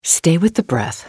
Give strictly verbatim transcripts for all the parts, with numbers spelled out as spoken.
Stay with the breath.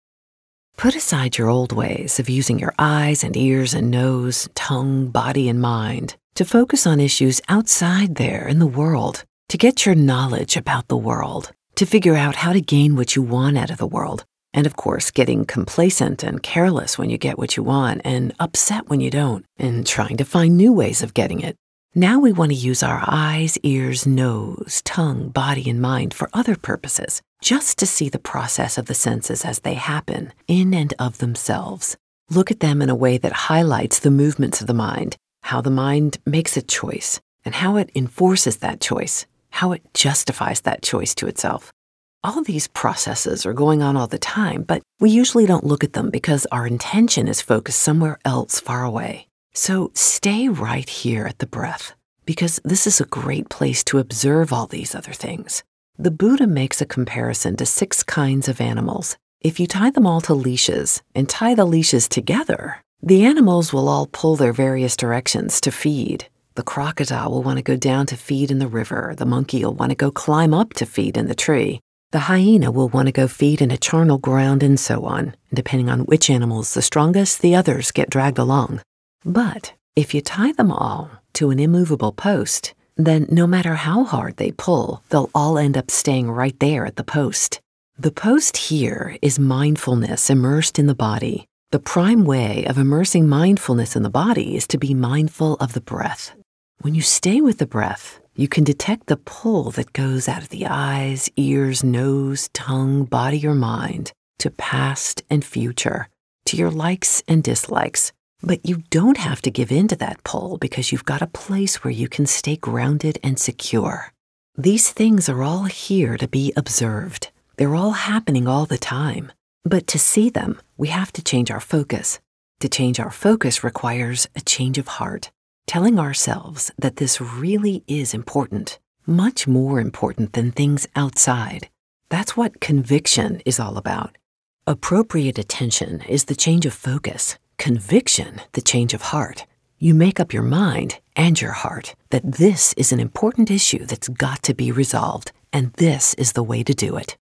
Put aside your old ways of using your eyes and ears and nose, tongue, body, and mind to focus on issues outside there in the world, to get your knowledge about the world, to figure out how to gain what you want out of the world, and of course, getting complacent and careless when you get what you want and upset when you don't, and trying to find new ways of getting it. Now we want to use our eyes, ears, nose, tongue, body, and mind for other purposes, just to see the process of the senses as they happen in and of themselves. Look at them in a way that highlights the movements of the mind, how the mind makes a choice, and how it enforces that choice, how it justifies that choice to itself. All these processes are going on all the time, but we usually don't look at them because our intention is focused somewhere else far away. So stay right here at the breath, because this is a great place to observe all these other things. The Buddha makes a comparison to six kinds of animals. If you tie them all to leashes and tie the leashes together, the animals will all pull their various directions to feed. The crocodile will want to go down to feed in the river. The monkey will want to go climb up to feed in the tree. The hyena will want to go feed in a charnel ground, and so on. And depending on which animal is the strongest, the others get dragged along. But if you tie them all to an immovable post, then no matter how hard they pull, they'll all end up staying right there at the post. The post here is mindfulness immersed in the body. The prime way of immersing mindfulness in the body is to be mindful of the breath. When you stay with the breath, you can detect the pull that goes out of the eyes, ears, nose, tongue, body, or mind to past and future, to your likes and dislikes. But you don't have to give in to that pull because you've got a place where you can stay grounded and secure. These things are all here to be observed. They're all happening all the time. But to see them, we have to change our focus. To change our focus requires a change of heart, telling ourselves that this really is important, much more important than things outside. That's what conviction is all about. Appropriate attention is the change of focus. Conviction, the change of heart. You make up your mind and your heart that this is an important issue that's got to be resolved, and this is the way to do it.